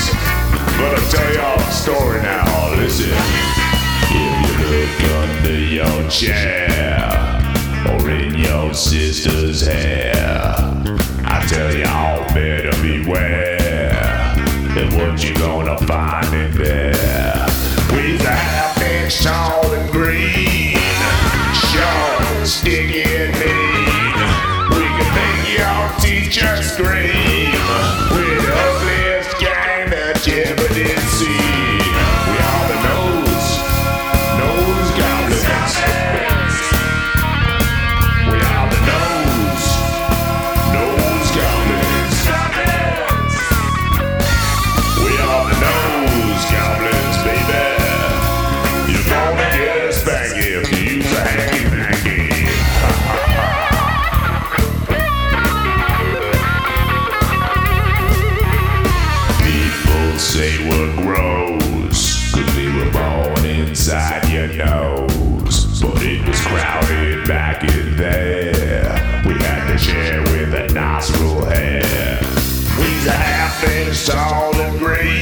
But I'll tell y'all a story now. Listen. If you look under your chair or in your sister's hair, I tell y'all better beware of what you gonna find in there. With a half-inch tall and green, sharp, sticky and mean, we can make your teacher scream. We're the ugliest gang that you ever did see. We are the nose goblins. We are the nose goblins. We are the nose goblins, baby. You're gonna get a spanky if you use a hanky-panky. People say we're gross, 'cause we were born inside your nose. But it was crowded back in there. We had to share with a nostril hair. We's a half-inch tall and green,